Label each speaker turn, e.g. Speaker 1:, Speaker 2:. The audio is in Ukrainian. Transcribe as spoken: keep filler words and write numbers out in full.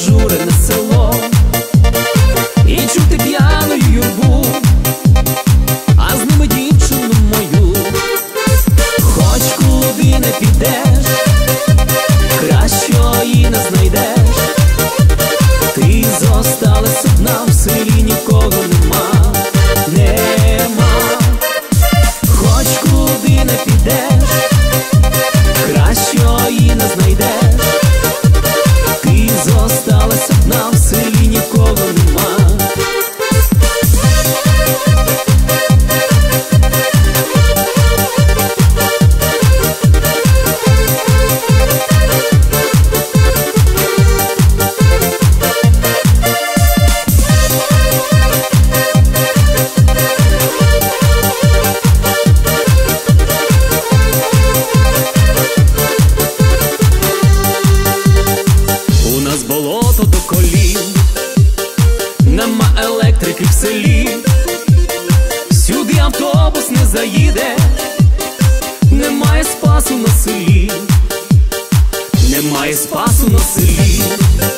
Speaker 1: зажурене село, і чути п'яну юрбу, а з ними дівчину мою. Хоч куди не підеш, кращої не знайдеш. Ти зосталась одна, в селі нікого нема, нема. Хоч куди не підеш, кращої не знайдеш. Ти зосталась одна, в селі нікого нема. Болото до колін, нема електрики в селі, сюди автобус не заїде, немає спасу на селі, немає спасу на селі.